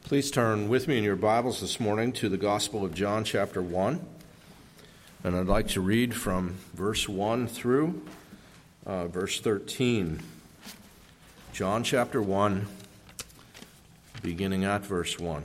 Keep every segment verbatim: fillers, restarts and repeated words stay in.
Please turn with me in your Bibles this morning to the Gospel of John chapter one. And I'd like to read from verse one through uh, verse thirteen. John chapter one, beginning at verse one.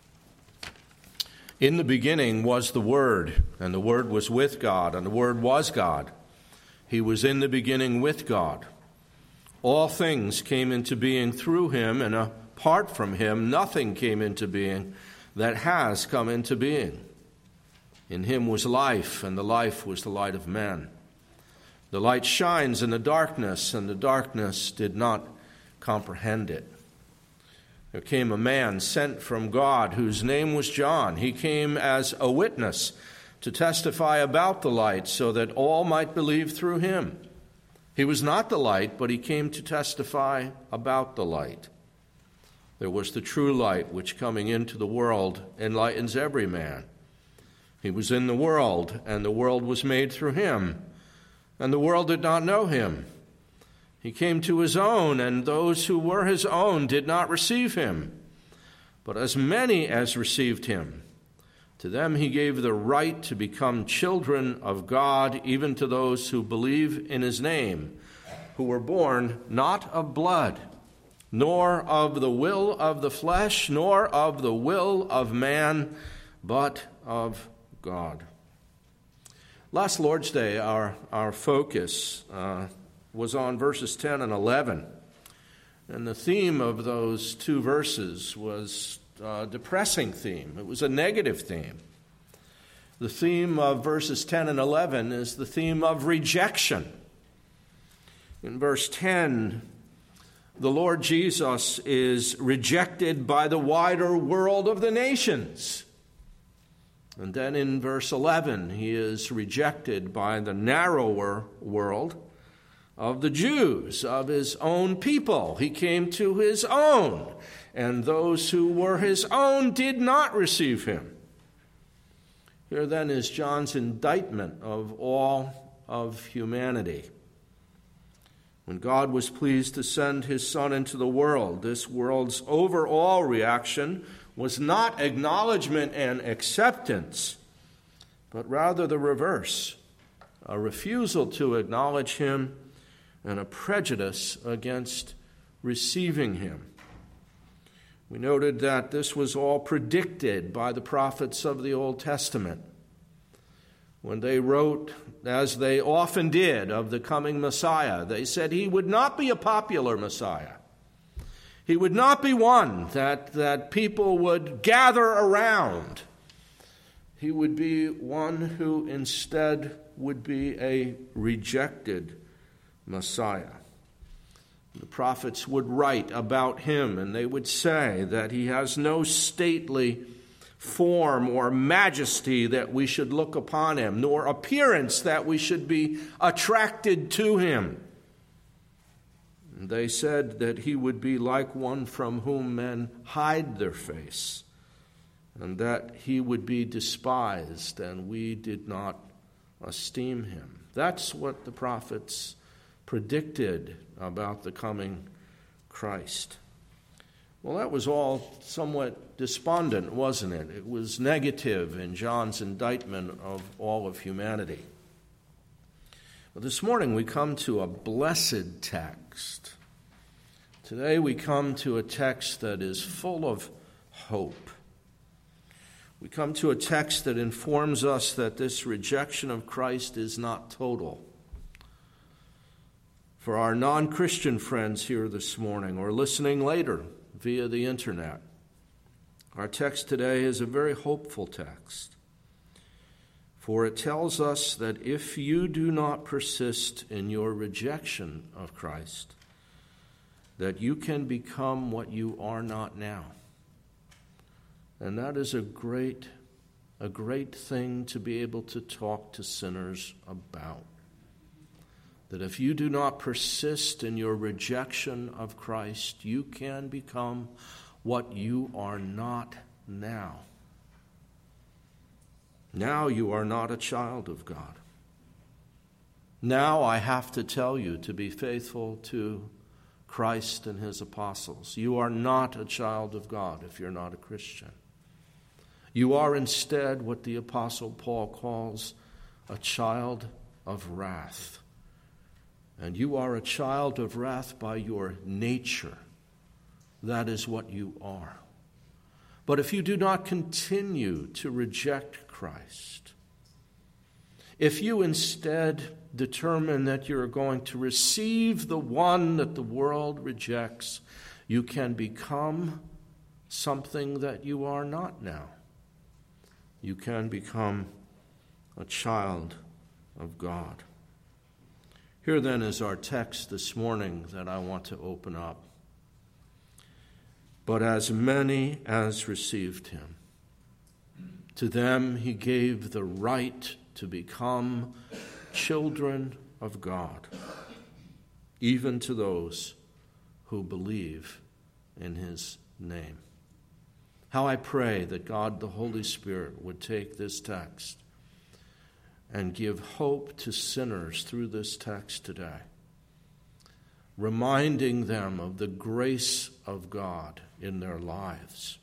In the beginning was the Word, and the Word was with God, and the Word was God. He was in the beginning with God. All things came into being through him, and apart from him nothing came into being that has come into being. In him was life, and the life was the light of men. The light shines in the darkness, and the darkness did not comprehend it. There came a man sent from God, whose name was John. He came as a witness to testify about the light, so that all might believe through him. He was not the light, but he came to testify about the light. There was the true light, which coming into the world enlightens every man. He was in the world, and the world was made through him, and the world did not know him. He came to his own, and those who were his own did not receive him. But as many as received him, to them he gave the right to become children of God, even to those who believe in his name, who were born not of blood, nor of the will of the flesh, nor of the will of man, but of God. Last Lord's Day, our, our focus uh, was on verses ten and eleven. And the theme of those two verses was a depressing theme. It was a negative theme. The theme of verses ten and eleven is the theme of rejection. In verse ten, the Lord Jesus is rejected by the wider world of the nations. And then in verse eleven, he is rejected by the narrower world of the Jews, of his own people. He came to his own, and those who were his own did not receive him. Here then is John's indictment of all of humanity. When God was pleased to send his Son into the world, this world's overall reaction was not acknowledgement and acceptance, but rather the reverse, a refusal to acknowledge him and a prejudice against receiving him. We noted that this was all predicted by the prophets of the Old Testament. When they wrote, as they often did, of the coming Messiah, they said he would not be a popular Messiah. He would not be one that, that people would gather around. He would be one who instead would be a rejected Messiah. The prophets would write about him, and they would say that he has no stately form or majesty that we should look upon him, nor appearance that we should be attracted to him. And they said that he would be like one from whom men hide their face, and that he would be despised, and we did not esteem him. That's what the prophets predicted about the coming Christ. Well, that was all somewhat despondent, wasn't it? It was negative in John's indictment of all of humanity. But this morning we come to a blessed text. Today we come to a text that is full of hope. We come to a text that informs us that this rejection of Christ is not total. For our non-Christian friends here this morning or listening later via the internet, our text today is a very hopeful text. For it tells us that if you do not persist in your rejection of Christ, that you can become what you are not now. And that is a great, a great thing to be able to talk to sinners about. That if you do not persist in your rejection of Christ, you can become what you are not now. Now you are not a child of God. Now I have to tell you to be faithful to Christ and his apostles. You are not a child of God if you're not a Christian. You are instead what the Apostle Paul calls a child of wrath. And you are a child of wrath by your nature. That is what you are. But if you do not continue to reject Christ, if you instead determine that you're going to receive the one that the world rejects, you can become something that you are not now. You can become a child of God. Here then is our text this morning that I want to open up. But as many as received him, to them he gave the right to become children of God, even to those who believe in his name. How I pray that God the Holy Spirit would take this text and give hope to sinners through this text today, reminding them of the grace of God in their lives,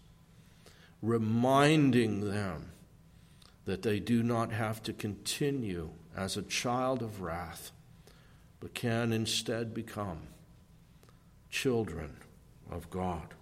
reminding them that they do not have to continue as a child of wrath, but can instead become children of God.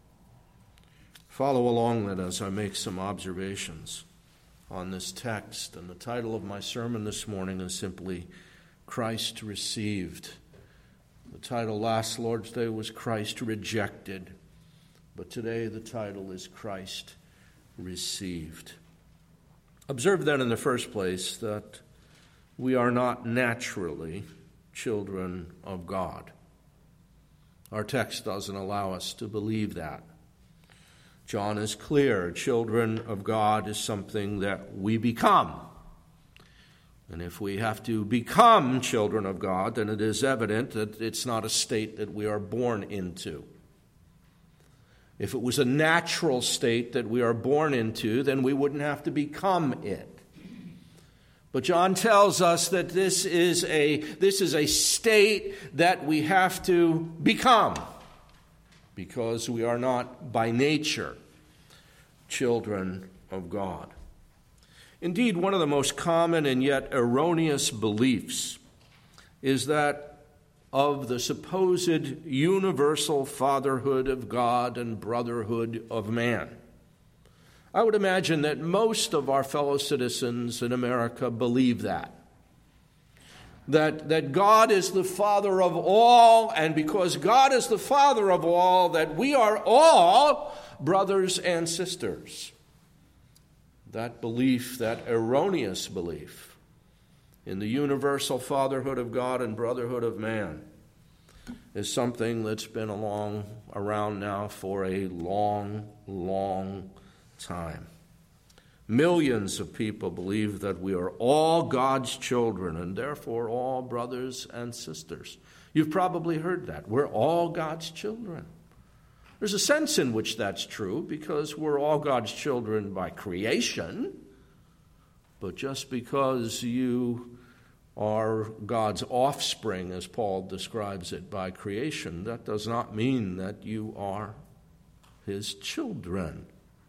Follow along then as I make some observations on this text. And the title of my sermon this morning is simply Christ Received. The title last Lord's Day was Christ Rejected, but today the title is Christ Received. Observe then in the first place that we are not naturally children of God. Our text doesn't allow us to believe that. John is clear. Children of God is something that we become. And if we have to become children of God, then it is evident that it's not a state that we are born into. If it was a natural state that we are born into, then we wouldn't have to become it. But John tells us that this is a, this is a state that we have to become, because we are not by nature children of God. Indeed, one of the most common and yet erroneous beliefs is that of the supposed universal fatherhood of God and brotherhood of man. I would imagine that most of our fellow citizens in America believe that. That, that God is the Father of all, and because God is the Father of all, that we are all brothers and sisters. That belief, that erroneous belief in the universal fatherhood of God and brotherhood of man, is something that's been along around now for a long, long time. Millions of people believe that we are all God's children and therefore all brothers and sisters. You've probably heard that. We're all God's children. There's a sense in which that's true because we're all God's children by creation. But just because you are God's offspring, as Paul describes it, by creation, that does not mean that you are his children.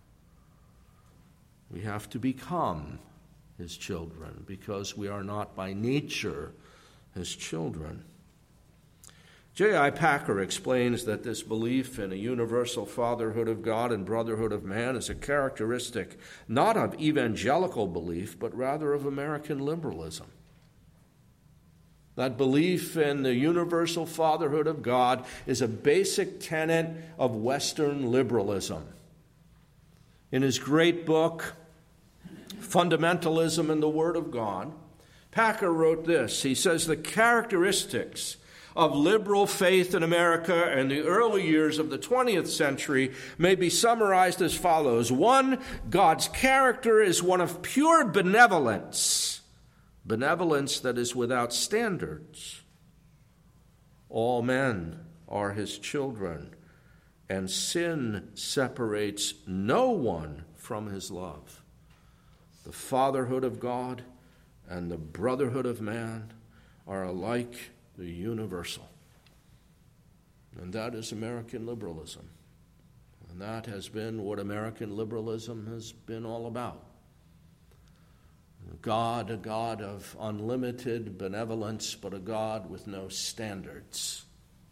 We have to become his children because we are not by nature his children. J I Packer explains that this belief in a universal fatherhood of God and brotherhood of man is a characteristic not of evangelical belief, but rather of American liberalism. That belief in the universal fatherhood of God is a basic tenet of Western liberalism. In his great book, Fundamentalism and the Word of God, Packer wrote this. He says, the characteristics of liberal faith in America in the early years of the twentieth century may be summarized as follows. One, God's character is one of pure benevolence, benevolence that is without standards. All men are his children, and sin separates no one from his love. The fatherhood of God and the brotherhood of man are alike the universal. And that is American liberalism. And that has been what American liberalism has been all about. God, a God of unlimited benevolence, but a God with no standards.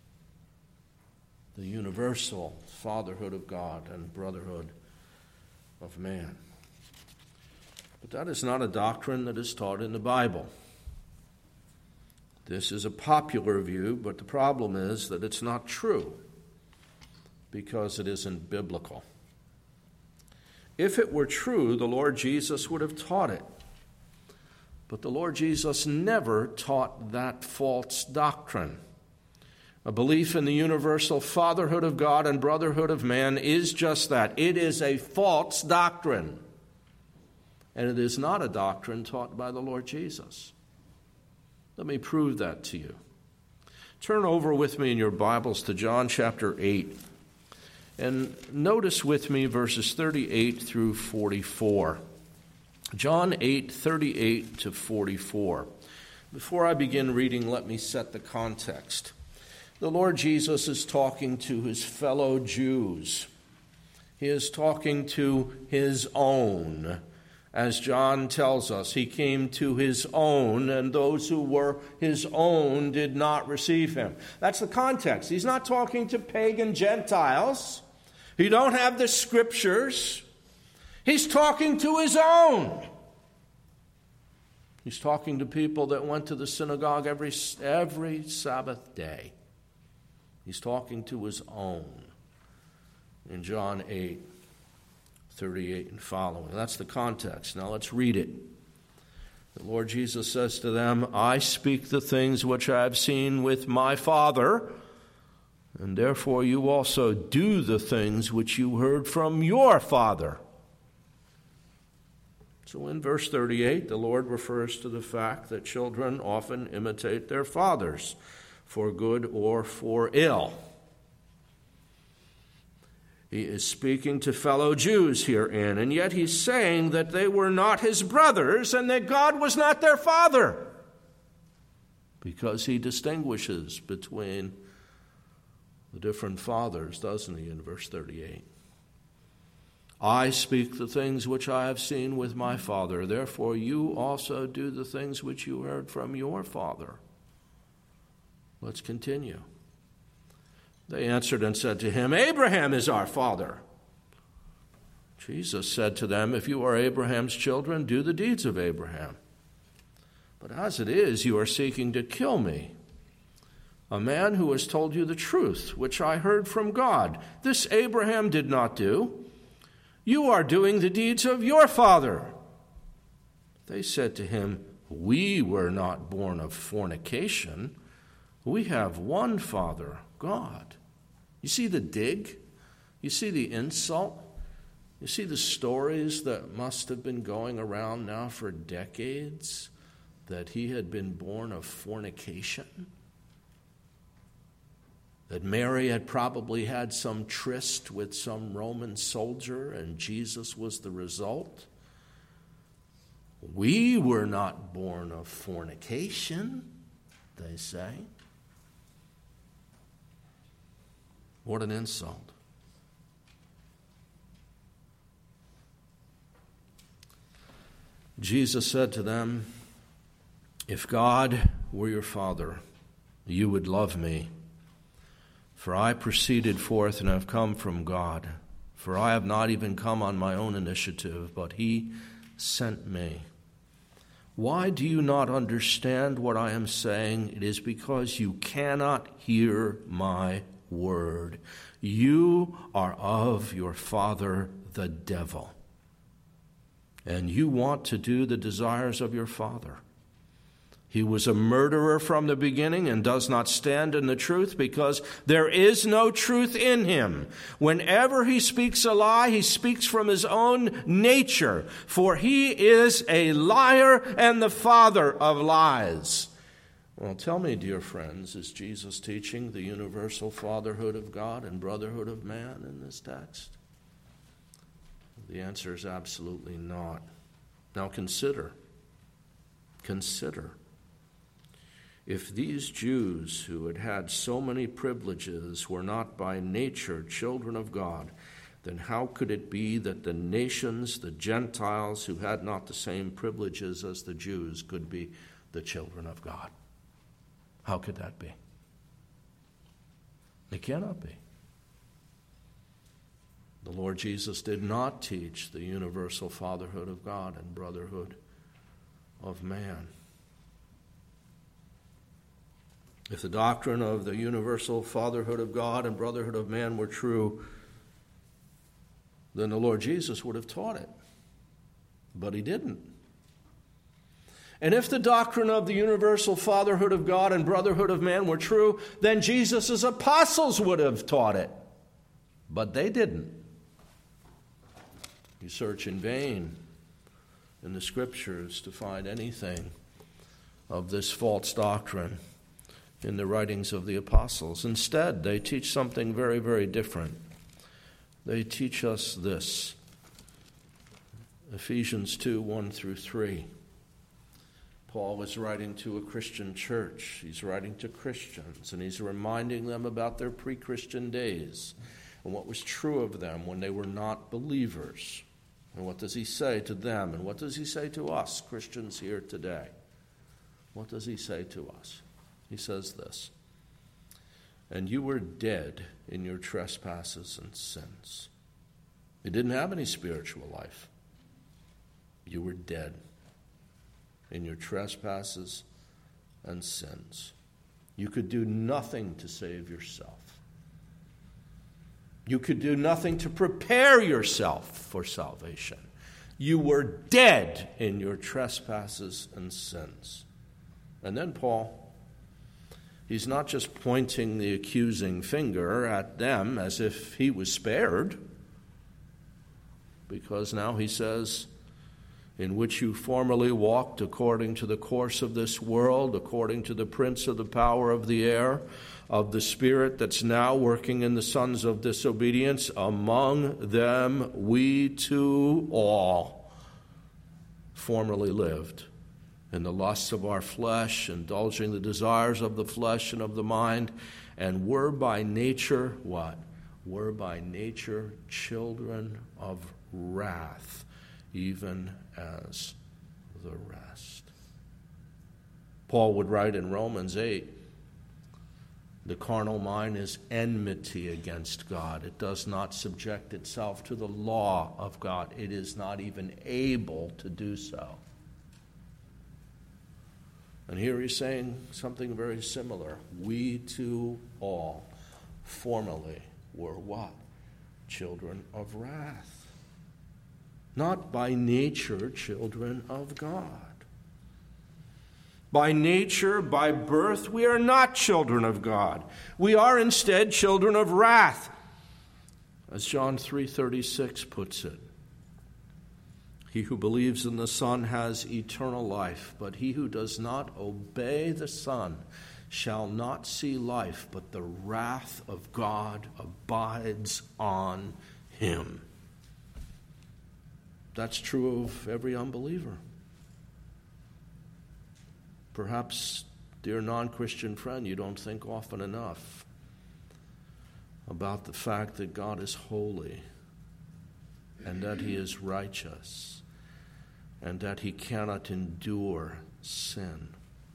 The universal fatherhood of God and brotherhood of man. But that is not a doctrine that is taught in the Bible. This is a popular view, but the problem is that it's not true because it isn't biblical. If it were true, the Lord Jesus would have taught it. But the Lord Jesus never taught that false doctrine. A belief in the universal fatherhood of God and brotherhood of man is just that. It is a false doctrine. And it is not a doctrine taught by the Lord Jesus. Let me prove that to you. Turn over with me in your Bibles to John chapter eight. And notice with me verses thirty-eight through forty-four. John eight, thirty-eight to forty-four. Before I begin reading, let me set the context. The Lord Jesus is talking to his fellow Jews. He is talking to his own. As John tells us, he came to his own, and those who were his own did not receive him. That's the context. He's not talking to pagan Gentiles who don't have the scriptures. He's talking to his own. He's talking to people that went to the synagogue every, every Sabbath day. He's talking to his own in John eight, thirty-eight and following. That's the context. Now let's read it. The Lord Jesus says to them, I speak the things which I have seen with my Father, and therefore you also do the things which you heard from your father. So in verse thirty-eight, the Lord refers to the fact that children often imitate their fathers, for good or for ill. He is speaking to fellow Jews herein, and yet he's saying that they were not his brothers and that God was not their father, because he distinguishes between the different fathers, doesn't he, in verse thirty-eight? I speak the things which I have seen with my father, therefore you also do the things which you heard from your father. Let's continue. They answered and said to him, Abraham is our father. Jesus said to them, if you are Abraham's children, do the deeds of Abraham. But as it is, you are seeking to kill me, a man who has told you the truth, which I heard from God. This Abraham did not do. You are doing the deeds of your father. They said to him, we were not born of fornication. We have one Father, God. You see the dig? You see the insult? You see the stories that must have been going around now for decades that he had been born of fornication? That Mary had probably had some tryst with some Roman soldier and Jesus was the result? We were not born of fornication, they say. What an insult. Jesus said to them, if God were your father, you would love me. For I proceeded forth and have come from God. For I have not even come on my own initiative, but he sent me. Why do you not understand what I am saying? It is because you cannot hear my word. You are of your father, the devil, and you want to do the desires of your father. He was a murderer from the beginning and does not stand in the truth because there is no truth in him. Whenever he speaks a lie, he speaks from his own nature, for he is a liar and the father of lies. Well, tell me, dear friends, is Jesus teaching the universal fatherhood of God and brotherhood of man in this text? The answer is absolutely not. Now consider. Consider. If these Jews who had had so many privileges were not by nature children of God, then how could it be that the nations, the Gentiles, who had not the same privileges as the Jews, could be the children of God? How could that be? It cannot be. The Lord Jesus did not teach the universal fatherhood of God and brotherhood of man. If the doctrine of the universal fatherhood of God and brotherhood of man were true, then the Lord Jesus would have taught it. But he didn't. And if the doctrine of the universal fatherhood of God and brotherhood of man were true, then Jesus' apostles would have taught it. But they didn't. You search in vain in the Scriptures to find anything of this false doctrine in the writings of the apostles. Instead, they teach something very, very different. They teach us this. Ephesians two, one through three. Paul is writing to a Christian church. He's writing to Christians, and he's reminding them about their pre-Christian days and what was true of them when they were not believers. And what does he say to them? And what does he say to us, Christians here today? What does he say to us? He says this, and you were dead in your trespasses and sins. You didn't have any spiritual life. You were dead in your trespasses and sins. You could do nothing to save yourself. You could do nothing to prepare yourself for salvation. You were dead in your trespasses and sins. And then Paul, he's not just pointing the accusing finger at them as if he was spared, because now he says, in which you formerly walked according to the course of this world, according to the prince of the power of the air, of the spirit that's now working in the sons of disobedience. Among them we too all formerly lived in the lusts of our flesh, indulging the desires of the flesh and of the mind, and were by nature, what? Were by nature children of wrath, even as the rest. Paul would write in Romans eight, the carnal mind is enmity against God. It does not subject itself to the law of God. It is not even able to do so. And here he's saying something very similar. We too all formerly were what? Children of wrath. Not by nature children of God. By nature, by birth, we are not children of God. We are instead children of wrath. As John three thirty-six puts it, he who believes in the Son has eternal life, but he who does not obey the Son shall not see life, but the wrath of God abides on him. That's true of every unbeliever. Perhaps, dear non-Christian friend, you don't think often enough about the fact that God is holy and that he is righteous and that he cannot endure sin.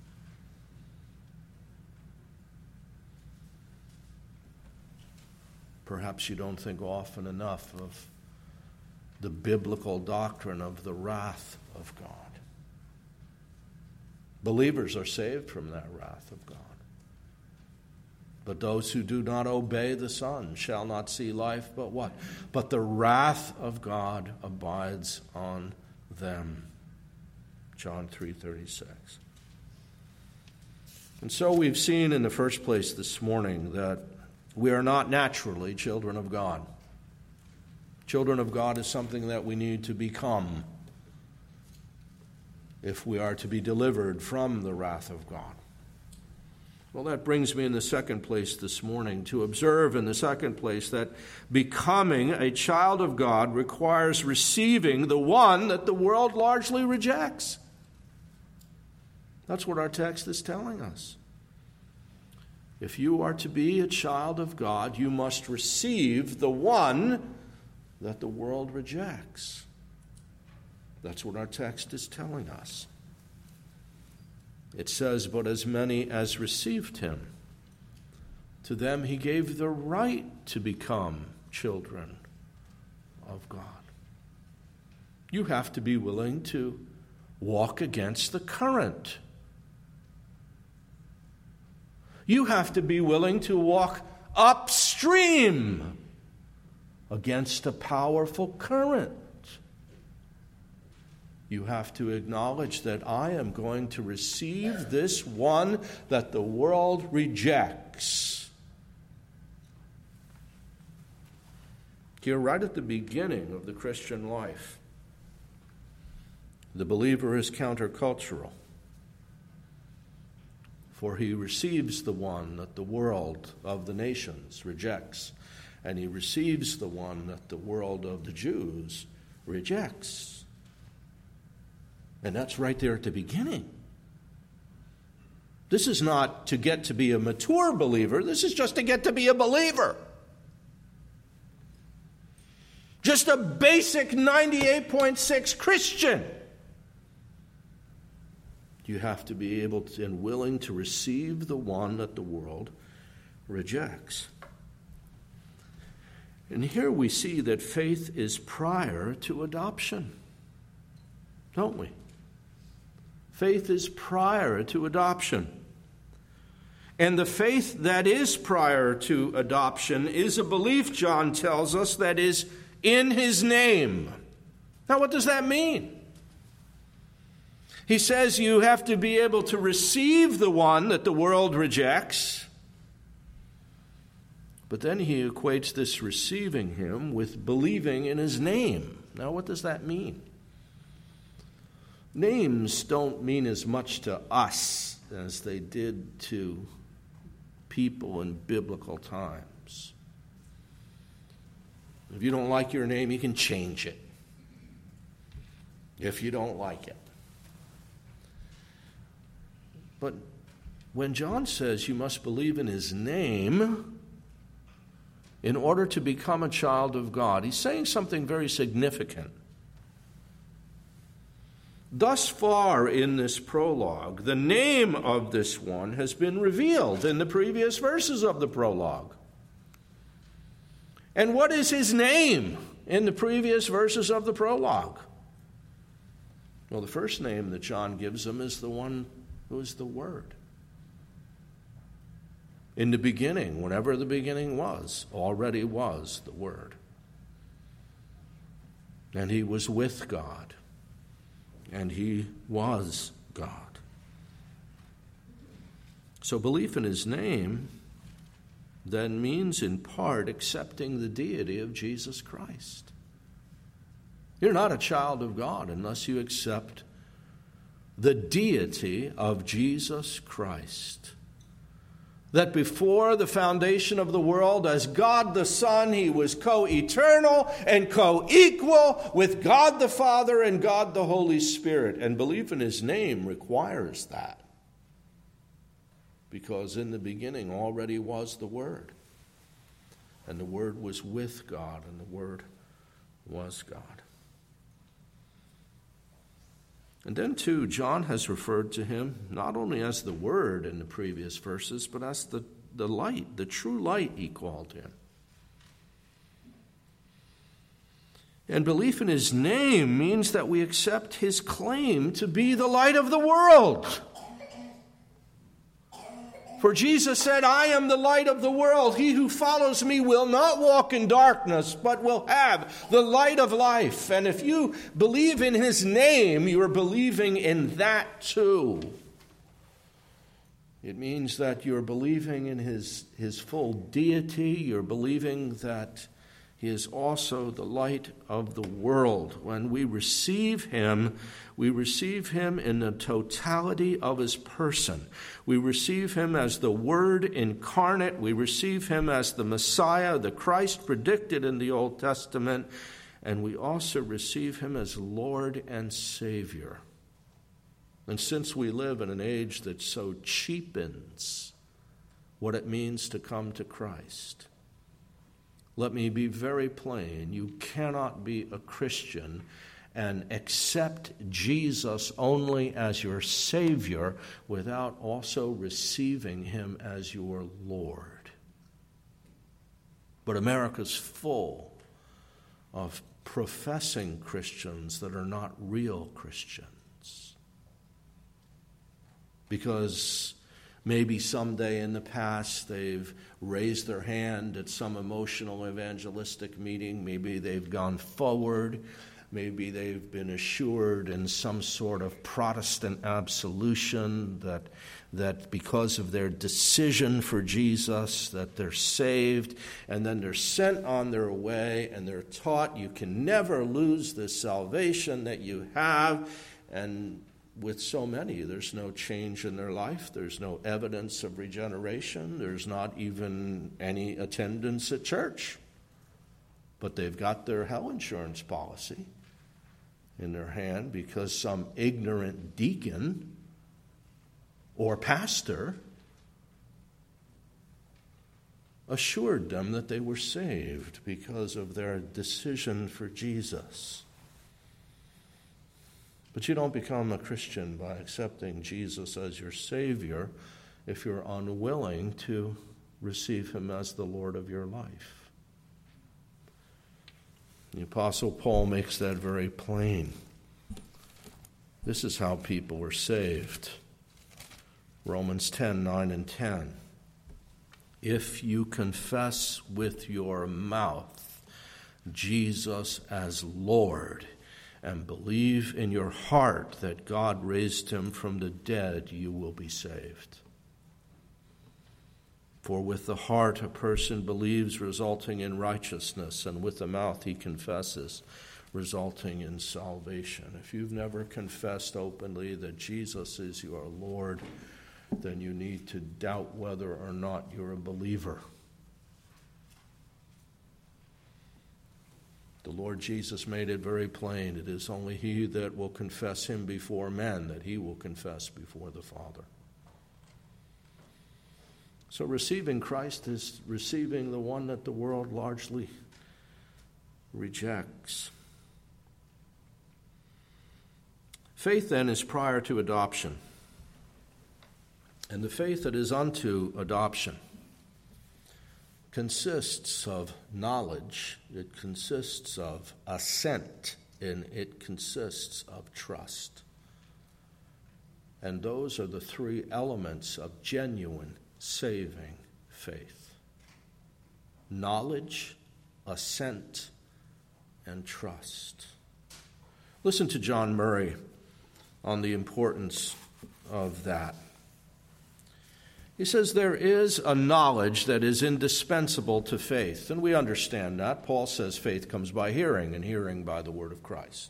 Perhaps you don't think often enough of the biblical doctrine of the wrath of God. Believers are saved from that wrath of God. But those who do not obey the Son shall not see life, but what? But the wrath of God abides on them. John three thirty-six. And so we've seen in the first place this morning that we are not naturally children of God. Children of God is something that we need to become if we are to be delivered from the wrath of God. Well, that brings me in the second place this morning to observe in the second place that becoming a child of God requires receiving the one that the world largely rejects. That's what our text is telling us. If you are to be a child of God, you must receive the one that the world rejects. That's what our text is telling us. It says, "But as many as received him, to them he gave the right to become children of God." You have to be willing to walk against the current. You have to be willing to walk upstream against a powerful current. You have to acknowledge that I am going to receive this one that the world rejects. Here, right at the beginning of the Christian life, the believer is countercultural, for he receives the one that the world of the nations rejects, and he receives the one that the world of the Jews rejects. And that's right there at the beginning. This is not to get to be a mature believer. This is just to get to be a believer. Just a basic ninety-eight point six Christian. You have to be able to, and willing to receive the one that the world rejects. And here we see that faith is prior to adoption, don't we? Faith is prior to adoption. And the faith that is prior to adoption is a belief, John tells us, that is in his name. Now, what does that mean? He says you have to be able to receive the one that the world rejects. But then he equates this receiving him with believing in his name. Now, what does that mean? Names don't mean as much to us as they did to people in biblical times. If you don't like your name, you can change it. If you don't like it. But when John says you must believe in his name in order to become a child of God, he's saying something very significant. Thus far in this prologue, the name of this one has been revealed in the previous verses of the prologue. And what is his name in the previous verses of the prologue? Well, the first name that John gives him is the one who is the Word. In the beginning, whenever the beginning was, already was the Word. And he was with God. And he was God. So belief in his name then means in part accepting the deity of Jesus Christ. You're not a child of God unless you accept the deity of Jesus Christ. That before the foundation of the world, as God the Son, he was co-eternal and co-equal with God the Father and God the Holy Spirit. And belief in his name requires that. Because in the beginning already was the Word. And the Word was with God, and the Word was God. And then, too, John has referred to him not only as the Word in the previous verses, but as the, the light, the true light, he called him. And belief in his name means that we accept his claim to be the light of the world. For Jesus said, "I am the light of the world. He who follows me will not walk in darkness, but will have the light of life." And if you believe in his name, you are believing in that too. It means that you're believing in his, his full deity. You're believing that he is also the light of the world. When we receive him, we receive him in the totality of his person. We receive him as the Word incarnate. We receive him as the Messiah, the Christ predicted in the Old Testament. And we also receive him as Lord and Savior. And since we live in an age that so cheapens what it means to come to Christ. Let me be very plain. You cannot be a Christian and accept Jesus only as your Savior without also receiving him as your Lord. But America's full of professing Christians that are not real Christians. Because maybe someday in the past they've raised their hand at some emotional evangelistic meeting. Maybe they've gone forward. Maybe they've been assured in some sort of Protestant absolution that, that because of their decision for Jesus that they're saved, and then they're sent on their way and they're taught you can never lose the salvation that you have. And with so many, there's no change in their life. There's no evidence of regeneration. There's not even any attendance at church. But they've got their health insurance policy in their hand because some ignorant deacon or pastor assured them that they were saved because of their decision for Jesus. But you don't become a Christian by accepting Jesus as your Savior if you're unwilling to receive him as the Lord of your life. The Apostle Paul makes that very plain. This is how people were saved. Romans ten, nine and ten. If you confess with your mouth Jesus as Lord and believe in your heart that God raised him from the dead, you will be saved. For with the heart a person believes, resulting in righteousness, and with the mouth he confesses, resulting in salvation. If you've never confessed openly that Jesus is your Lord, then you need to doubt whether or not you're a believer. The Lord Jesus made it very plain. It is only he that will confess him before men that he will confess before the Father. So receiving Christ is receiving the one that the world largely rejects. Faith, then, is prior to adoption. And the faith that is unto adoption consists of knowledge, it consists of assent, and it consists of trust. And those are the three elements of genuine saving faith: knowledge, assent, and trust. Listen to John Murray on the importance of that. He says there is a knowledge that is indispensable to faith, and we understand that. Paul says faith comes by hearing, and hearing by the word of Christ.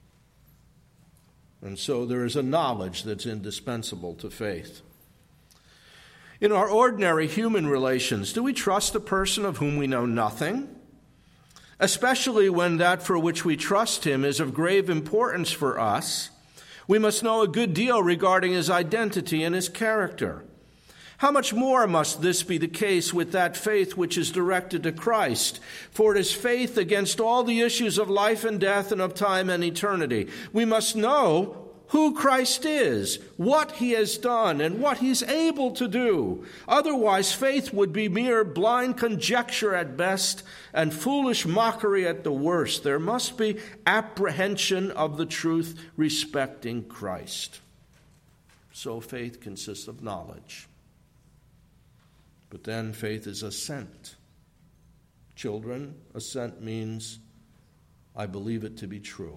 And so there is a knowledge that's indispensable to faith. In our ordinary human relations, do we trust a person of whom we know nothing? Especially when that for which we trust him is of grave importance for us, we must know a good deal regarding his identity and his character. How much more must this be the case with that faith which is directed to Christ? For it is faith against all the issues of life and death and of time and eternity. We must know who Christ is, what he has done, and what he's able to do. Otherwise, faith would be mere blind conjecture at best and foolish mockery at the worst. There must be apprehension of the truth respecting Christ. So faith consists of knowledge. But then faith is assent. Children, assent means I believe it to be true.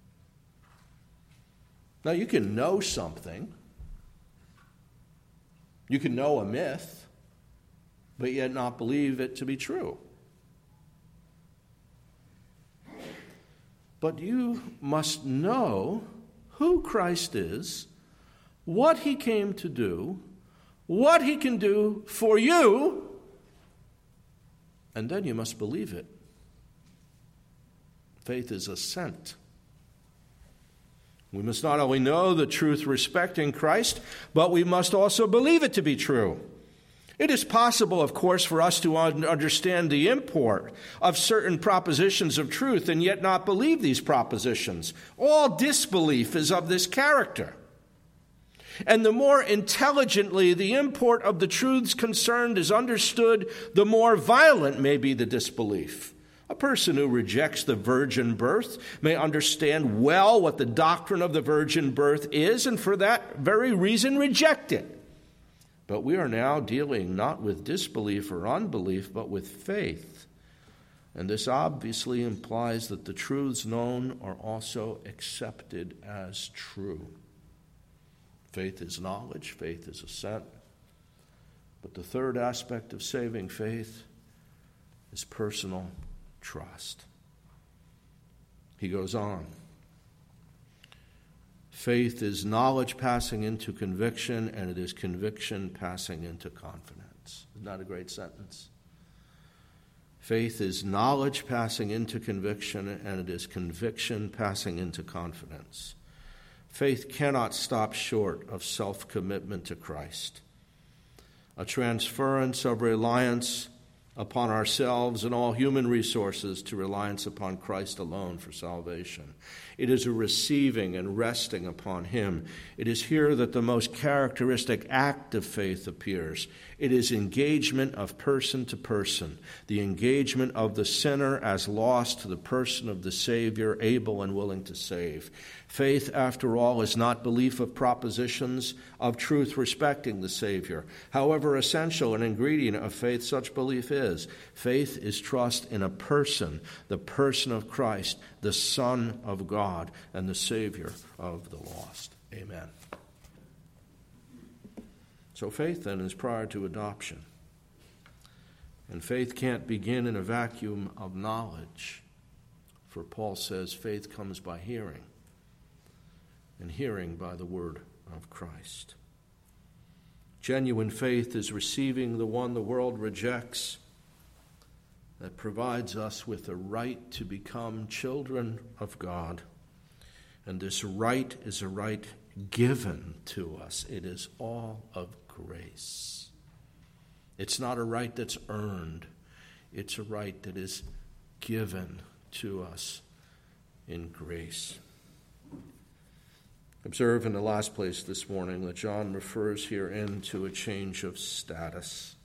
Now, you can know something. You can know a myth, but yet not believe it to be true. But you must know who Christ is, what he came to do, what he can do for you, and then you must believe it. Faith is assent. We must not only know the truth respecting Christ, but we must also believe it to be true. It is possible, of course, for us to understand the import of certain propositions of truth and yet not believe these propositions. All disbelief is of this character. And the more intelligently the import of the truths concerned is understood, the more violent may be the disbelief. A person who rejects the virgin birth may understand well what the doctrine of the virgin birth is, and for that very reason reject it. But we are now dealing not with disbelief or unbelief, but with faith. And this obviously implies that the truths known are also accepted as true. Faith is knowledge, faith is assent. But the third aspect of saving faith is personal trust. He goes on. Faith is knowledge passing into conviction, and it is conviction passing into confidence. Isn't that a great sentence? Faith is knowledge passing into conviction, and it is conviction passing into confidence. Faith cannot stop short of self-commitment to Christ. A transference of reliance upon ourselves and all human resources to reliance upon Christ alone for salvation. It is a receiving and resting upon Him. It is here that the most characteristic act of faith appears. It is engagement of person to person, the engagement of the sinner as lost to the person of the Savior, able and willing to save. Faith, after all, is not belief of propositions of truth respecting the Savior. However essential an ingredient of faith such belief is, faith is trust in a person, the person of Christ, the Son of God, and the Savior of the lost. Amen. So faith, then, is prior to adoption. And faith can't begin in a vacuum of knowledge. For Paul says faith comes by hearing, and hearing by the word of Christ. Genuine faith is receiving the one the world rejects, that provides us with a right to become children of God. And this right is a right given to us. It is all of grace. It's not a right that's earned. It's a right that is given to us in grace. Observe in the last place this morning that John refers herein to a change of status.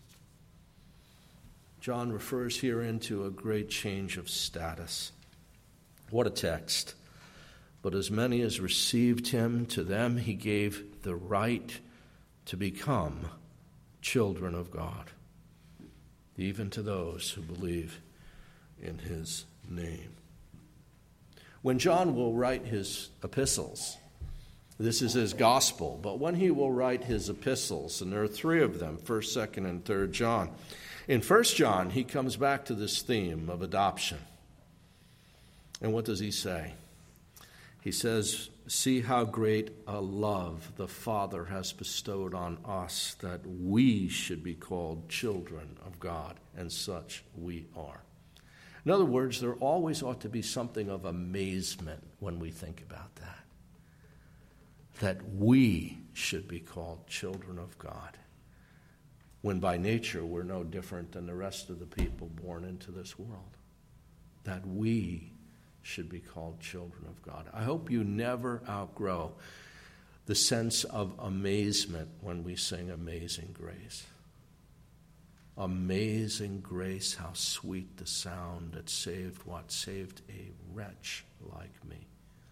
John refers herein to a great change of status. What a text. But as many as received him, to them he gave the right to become children of God, even to those who believe in his name. When John will write his epistles, this is his gospel, but when he will write his epistles, and there are three of them, first, second, and third John. In First John, he comes back to this theme of adoption. And what does he say? He says, "See how great a love the Father has bestowed on us, that we should be called children of God, and such we are." In other words, there always ought to be something of amazement when we think about that. That we should be called children of God, when by nature we're no different than the rest of the people born into this world. That we should be called children of God. I hope you never outgrow the sense of amazement when we sing Amazing Grace. Amazing grace, how sweet the sound that saved what? Saved a wretch like me.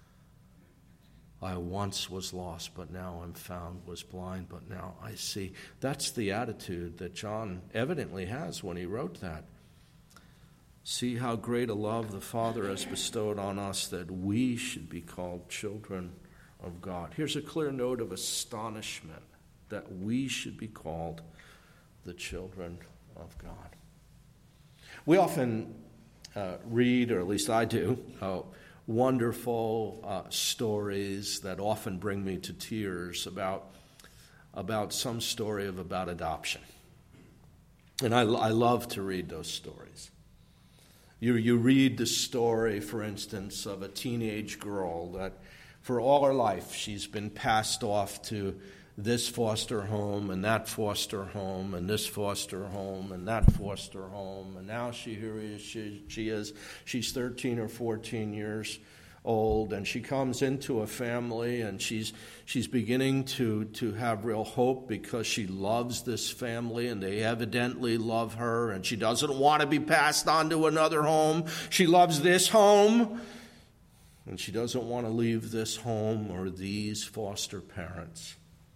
I once was lost, but now I'm found, was blind, but now I see. That's the attitude that John evidently has when he wrote that. See how great a love the Father has bestowed on us, that we should be called children of God. Here's a clear note of astonishment that we should be called the children of God. We often uh, read, or at least I do, uh, wonderful uh, stories that often bring me to tears about, about some story of about adoption. And I, I love to read those stories. You, you read the story, for instance, of a teenage girl that for all her life she's been passed off to this foster home and that foster home and this foster home and that foster home. And now she here is, she, she is, she's thirteen or fourteen years old, and she comes into a family, and she's she's beginning to, to have real hope because she loves this family, and they evidently love her, and she doesn't want to be passed on to another home. She loves this home, and she doesn't want to leave this home or these foster parents.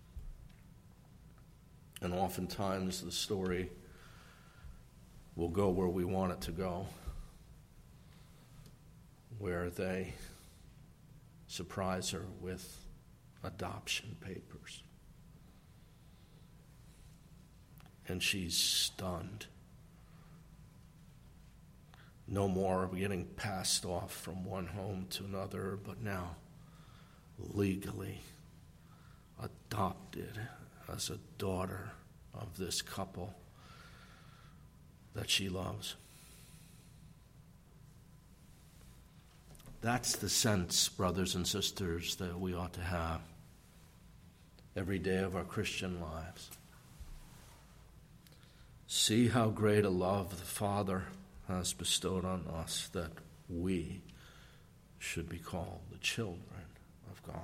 And oftentimes the story will go where we want it to go, where they surprise her with adoption papers. And she's stunned. No more getting passed off from one home to another, but now legally adopted as a daughter of this couple that she loves. That's the sense, brothers and sisters, that we ought to have every day of our Christian lives. See how great a love the Father has bestowed on us, that we should be called the children of God.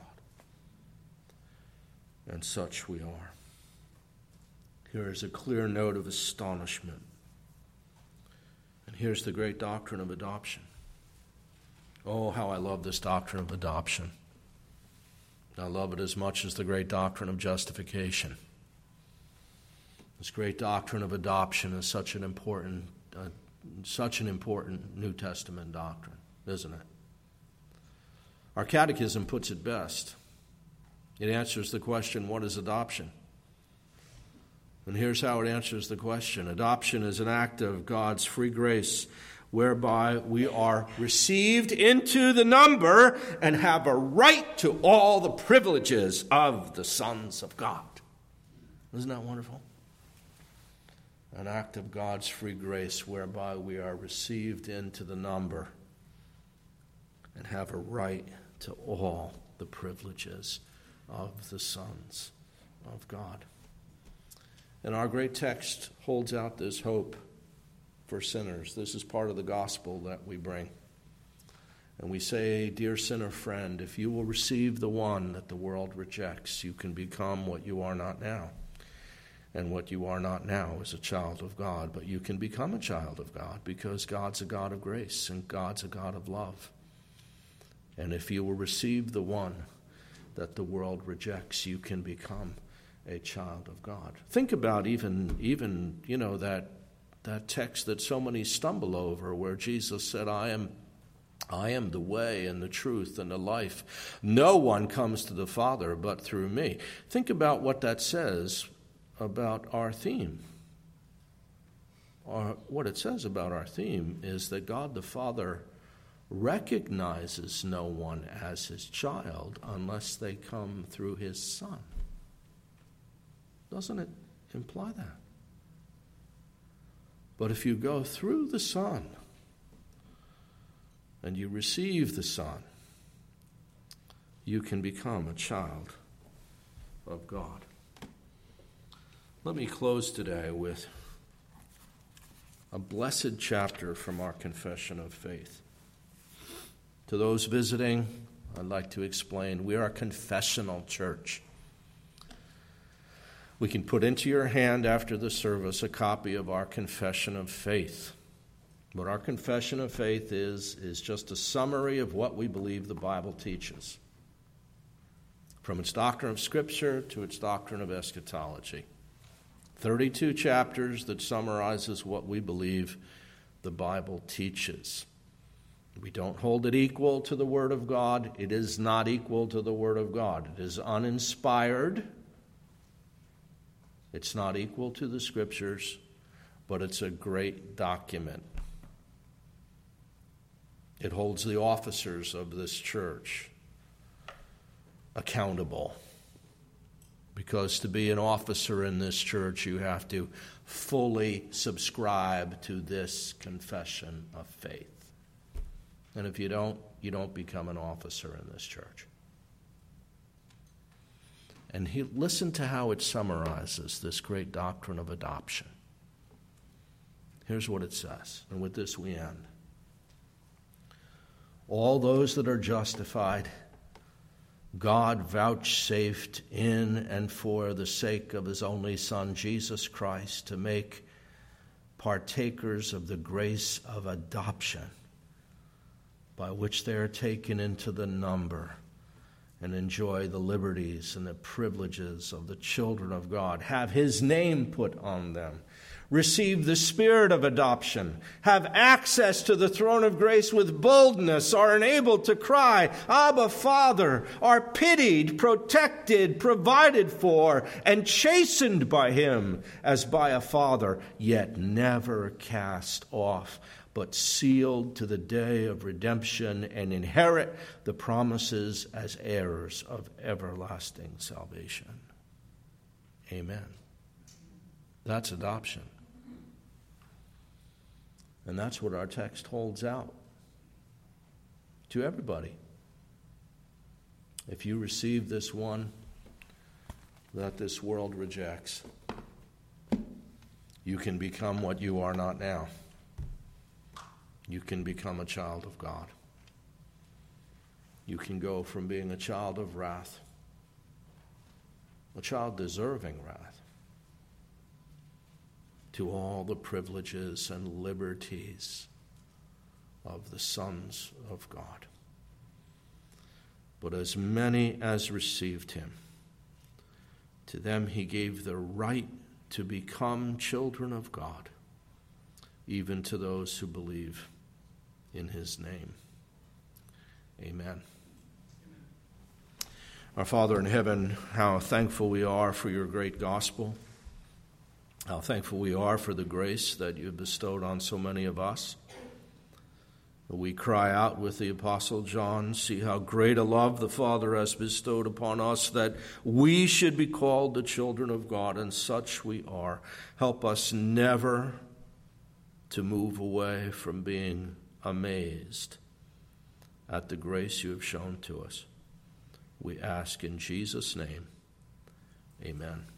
And such we are. Here is a clear note of astonishment. And here's the great doctrine of adoption. Oh, how I love this doctrine of adoption. I love it as much as the great doctrine of justification. This great doctrine of adoption is such an important, uh, such an important New Testament doctrine, isn't it? Our catechism puts it best. It answers the question, what is adoption? And here's how it answers the question. Adoption is an act of God's free grace whereby we are received into the number and have a right to all the privileges of the sons of God. Isn't that wonderful? An act of God's free grace whereby we are received into the number and have a right to all the privileges of the sons of God. And our great text holds out this hope for sinners. This is part of the gospel that we bring. And we say, dear sinner friend, if you will receive the one that the world rejects, you can become what you are not now. And what you are not now is a child of God, but you can become a child of God because God's a God of grace and God's a God of love. And if you will receive the one that the world rejects, you can become a child of God. Think about even, even you know, that that text that so many stumble over where Jesus said, I am I am the way and the truth and the life. No one comes to the Father but through me. Think about what that says about our theme. Or what it says about our theme is that God the Father recognizes no one as his child unless they come through his Son. Doesn't it imply that? But if you go through the Son and you receive the Son, you can become a child of God. Let me close today with a blessed chapter from our Confession of Faith. To those visiting, I'd like to explain we are a confessional church. We can put into your hand after the service a copy of our Confession of Faith. What our Confession of Faith is, is just a summary of what we believe the Bible teaches, from its doctrine of Scripture to its doctrine of eschatology. thirty-two chapters that summarizes what we believe the Bible teaches. We don't hold it equal to the Word of God. It is not equal to the Word of God. It is uninspired. It's not equal to the Scriptures, but it's a great document. It holds the officers of this church accountable. Because to be an officer in this church, you have to fully subscribe to this confession of faith. And if you don't, you don't become an officer in this church. And he, listen to how it summarizes this great doctrine of adoption. Here's what it says, and with this we end. All those that are justified, God vouchsafed in and for the sake of his only Son, Jesus Christ, to make partakers of the grace of adoption, by which they are taken into the number and enjoy the liberties and the privileges of the children of God, have his name put on them, receive the spirit of adoption, have access to the throne of grace with boldness, are enabled to cry, Abba, Father, are pitied, protected, provided for, and chastened by him as by a father, yet never cast off, but sealed to the day of redemption, and inherit the promises as heirs of everlasting salvation. Amen. That's adoption. And that's what our text holds out to everybody. If you receive this one that this world rejects, you can become what you are not now. You can become a child of God. You can go from being a child of wrath, a child deserving wrath, to all the privileges and liberties of the sons of God. But as many as received him, to them he gave the right to become children of God, even to those who believe in his name. Amen. Our Father in heaven, how thankful we are for your great gospel. How thankful we are for the grace that you have bestowed on so many of us. We cry out with the Apostle John, see how great a love the Father has bestowed upon us, that we should be called the children of God, and such we are. Help us never to move away from being amazed at the grace you have shown to us. We ask in Jesus' name, amen.